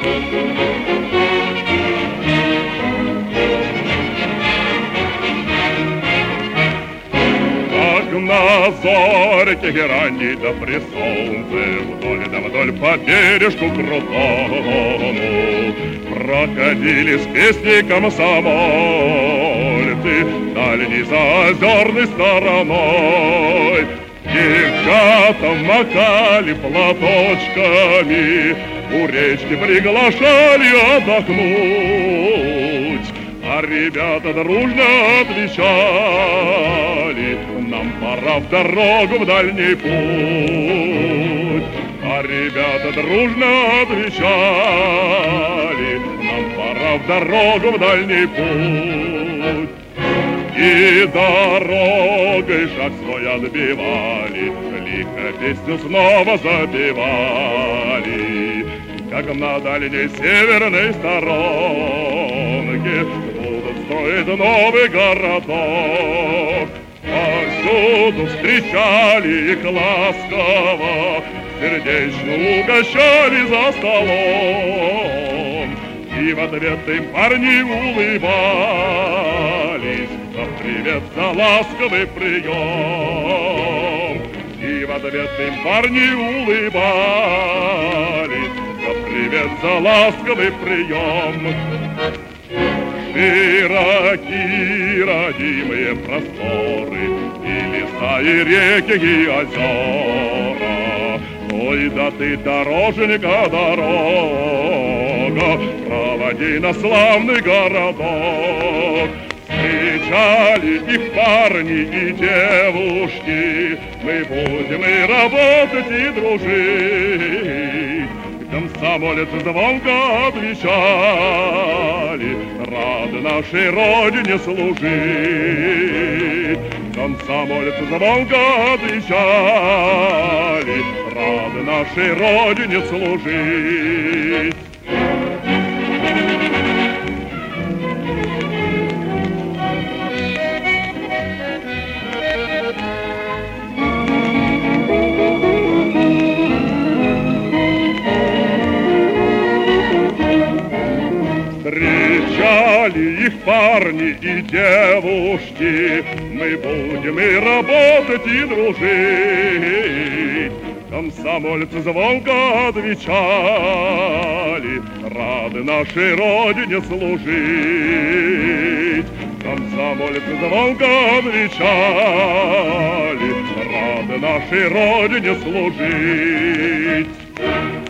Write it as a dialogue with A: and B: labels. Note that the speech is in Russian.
A: На зорьке ранней да при солнце вдоль по бережку крутому проходили с песней комсомольцы дальней заозерной стороной. Девчата макали платочками, у речки приглашали отдохнуть, а ребята дружно отвечали: нам пора в дорогу, в дальний путь. А ребята дружно отвечали: нам пора в дорогу, в дальний путь. И дорогой шаг свой отбивали, лихо песню снова запевали, как на дальней северной сторонке будут строить новый городок. Повсюду встречали их ласково, сердечно угощали за столом. И в ответ им парни улыбались за привет, за ласковый прием. И в ответ им парни улыбались за привет, за ласковый прием. Широки родимые просторы, и леса, и реки, и озера. Ой, да ты, дороженька, дорога, проводи на славный городок. Встречали их парни и девушки, мы будем и работать, и дружить. Комсомолец звонко отвечали: рады нашей родине служить. Комсомолец звонко отвечали: рады нашей родине служить. Встречали их парни и девушки, мы будем и работать, и дружить. Комсомольцы звонко отвечали: рады нашей родине служить. Комсомольцы звонко отвечали: рады нашей родине служить.